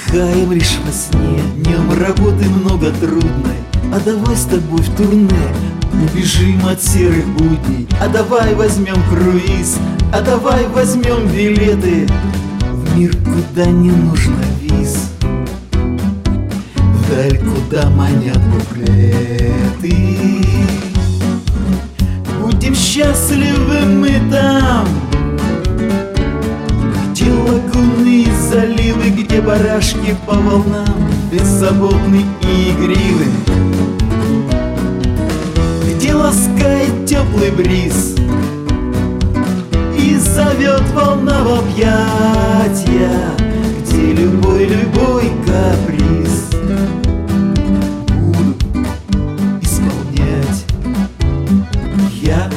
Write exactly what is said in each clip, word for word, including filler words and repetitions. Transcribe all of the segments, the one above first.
Отдыхаем лишь во сне, днем работы много трудной. А давай с тобой в турне убежим от серых будней. А давай возьмем круиз, а давай возьмем билеты в мир, куда не нужно виз, вдаль, куда манят буклеты. Будем счастливы мы там, где лагуны и заливы, где барашки по волнам беззаботны и игривы, где ласкает теплый бриз и зовет волна в объятия, где любой-любой каприз буду исполнять я.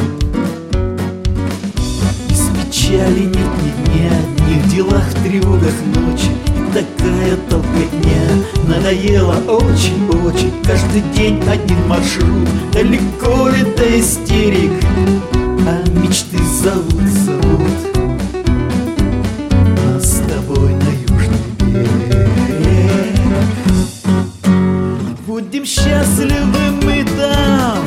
Без печали нет ни дня, ни в делах, в тревогах ночи. Такая толкотня надоела очень-очень. Каждый день один маршрут, далеко ли до истерик, а мечты зовут, зовут нас с тобой на южный берег. Будем счастливы мы там,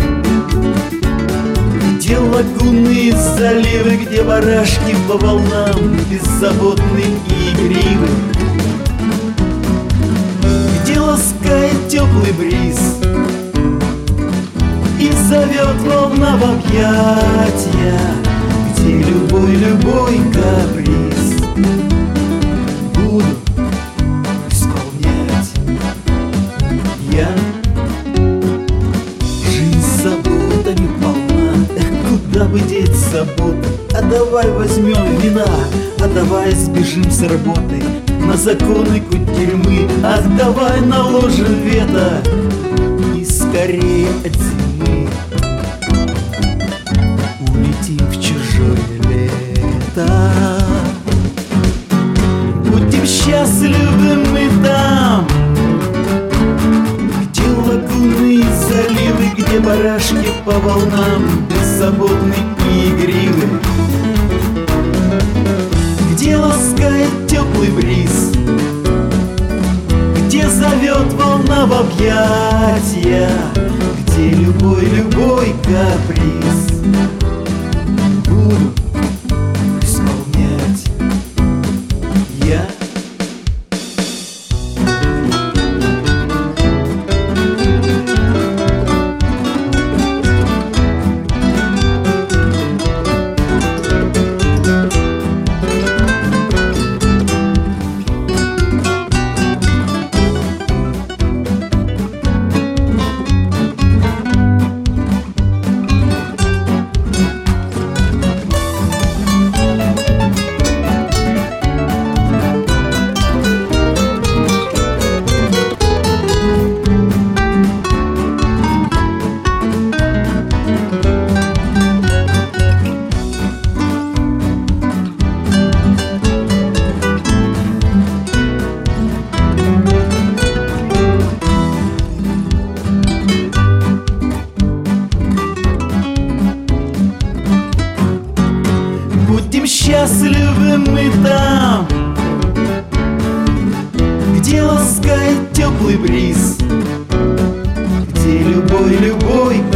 где лагуны и заливы, где барашки по волнам беззаботны и игривы, где ласкает теплый бриз и зовет волна в объятия, где любой-любой каприз буду исполнять я. Жизнь заботами полна, эх, куда бы деть заботы? А давай возьмем вина, а давай сбежим с работы на законы кутерьмы. Ах, давай наложим вето и скорее от зимы улетим в чужое лето. Будем счастливы мы там, где лагуны и заливы, где барашки по волнам беззаботны и игривы, где ласкает теплый бриз, где зовет волна в объятия, где любой-любой каприз буду исполнять я. Будем счастливы мы там, где ласкает теплый бриз, где любой-любой